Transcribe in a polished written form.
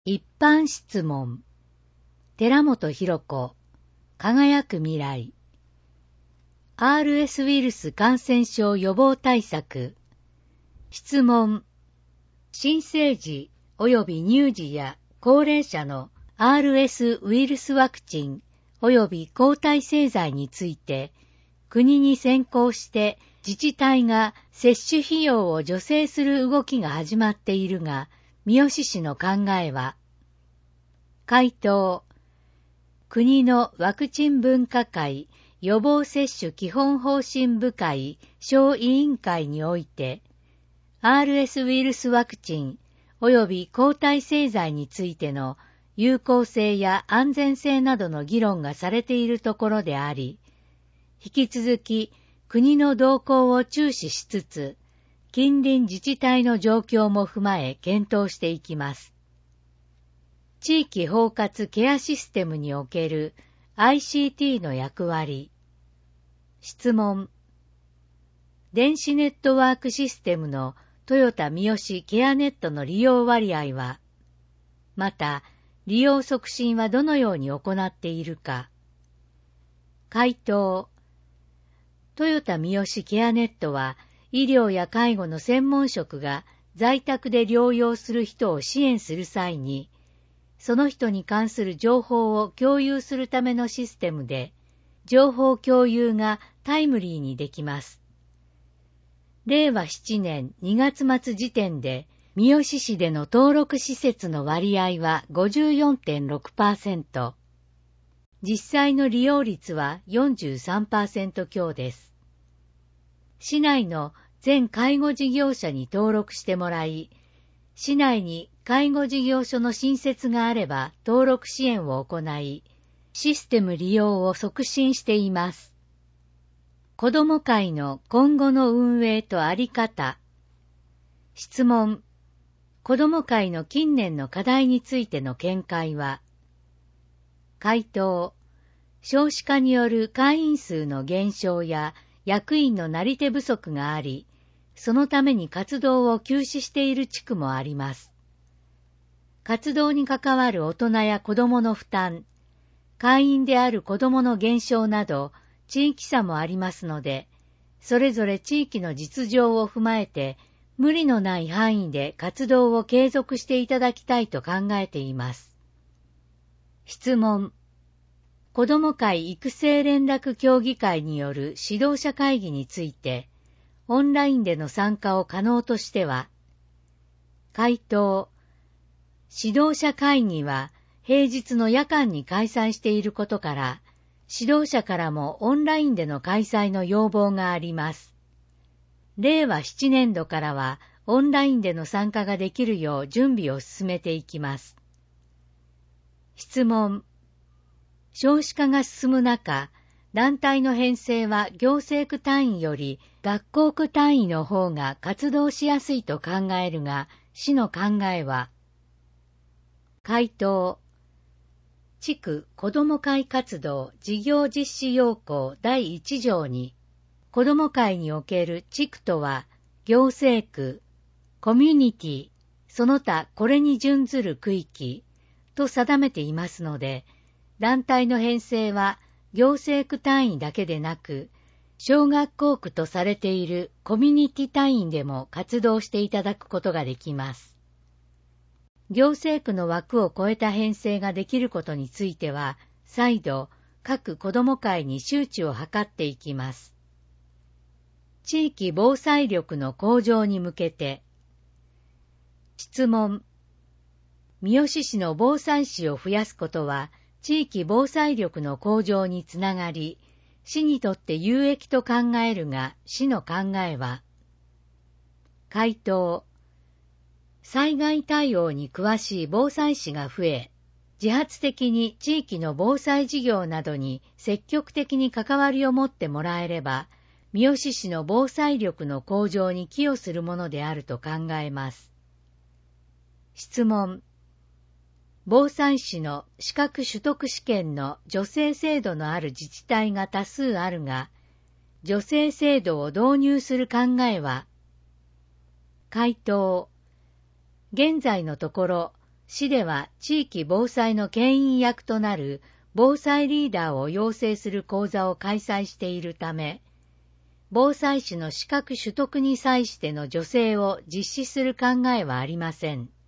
一般質問。寺本博子、輝く未来。RS ウイルス感染症予防対策。質問。新生児及び乳児や高齢者の RS ウイルスワクチン及び抗体製剤について、国に先行して自治体が接種費用を助成する動きが始まっているが、三好氏の考えは。回答。国のワクチン分科会予防接種基本方針部会小委員会において、RS ウイルスワクチン及び抗体製剤についての有効性や安全性などの議論がされているところであり、引き続き国の動向を注視しつつ、近隣自治体の状況も踏まえ検討していきます。地域包括ケアシステムにおける ICT の役割。質問。電子ネットワークシステムのトヨタ三好ケアネットの利用割合は、また利用促進はどのように行っているか。回答。トヨタ三好ケアネットは、医療や介護の専門職が在宅で療養する人を支援する際に、その人に関する情報を共有するためのシステムで、情報共有がタイムリーにできます。令和7年2月末時点で、三好市での登録施設の割合は 54.6%。実際の利用率は 43% 強です。市内の全介護事業者に登録してもらい、市内に介護事業所の新設があれば登録支援を行い、システム利用を促進しています。子ども会の今後の運営とあり方。質問。子ども会の近年の課題についての見解は。回答。少子化による会員数の減少や役員のなり手不足があり、そのために活動を休止している地区もあります。活動に関わる大人や子どもの負担、会員である子どもの減少など、地域差もありますので、それぞれ地域の実情を踏まえて、無理のない範囲で活動を継続していただきたいと考えています。質問。子ども会育成連絡協議会による指導者会議について、オンラインでの参加を可能としては。回答。指導者会議は平日の夜間に開催していることから、指導者からもオンラインでの開催の要望があります。令和7年度からはオンラインでの参加ができるよう準備を進めていきます。質問。少子化が進む中、団体の編成は行政区単位より学校区単位の方が活動しやすいと考えるが、市の考えは。回答。地区子ども会活動事業実施要項第1条に、子ども会における地区とは、行政区、コミュニティ、その他これに準ずる区域と定めていますので、団体の編成は行政区単位だけでなく、小学校区とされているコミュニティ単位でも活動していただくことができます。行政区の枠を超えた編成ができることについては、再度各子ども会に周知を図っていきます。地域防災力の向上に向けて。質問。三好市の防災士を増やすことは、地域防災力の向上につながり、市にとって有益と考えるが、市の考えは。回答。災害対応に詳しい防災士が増え、自発的に地域の防災事業などに積極的に関わりを持ってもらえれば、三好市の防災力の向上に寄与するものであると考えます。質問。防災士の資格取得試験の助成制度のある自治体が多数あるが、助成制度を導入する考えは。回答。現在のところ、 市では地域防災の牽引役となる防災リーダーを養成する講座を開催しているため、防災士の資格取得に際しての助成を実施する考えはありません。